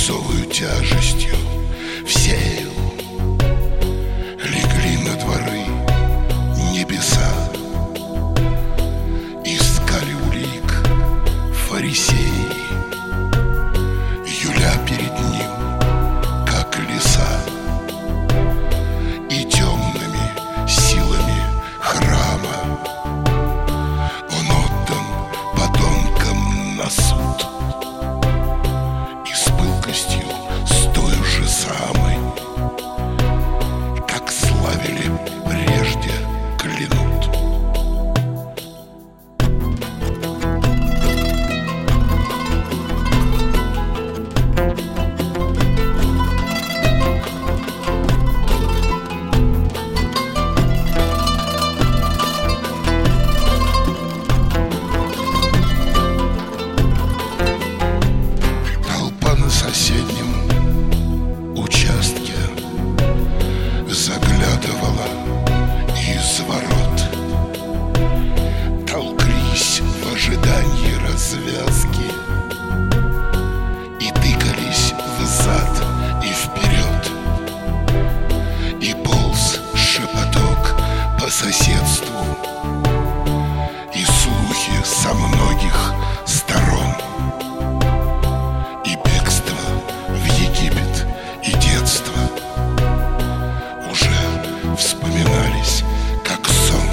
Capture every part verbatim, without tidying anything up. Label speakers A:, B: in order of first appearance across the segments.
A: свинцовую тяжестью всею легли на дворы небеса. Искали улик фарисеи, юля перед ним, как лиса, и темными силами храма он отдан подонкам на суд. И с пылкостью с той же самой, как славили прежде, клянут. Толпа на соседнем участке заглядывала из ворот, толклись в ожидании развязки и тыкались взад и вперед. И полз шепоток по соседству, и слухи со многих сторон, и бегство в Египет, и детство уже вспоминались как сон.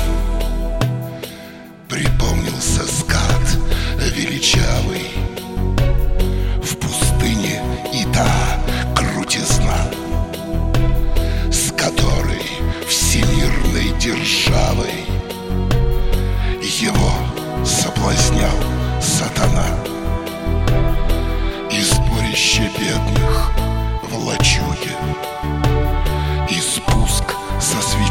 A: Припомнился скат величавый в пустыне, и та крутизна, с которой всемирной державой его соблазнял сатана. И сборище бедных в лачуге, и спуск со свечой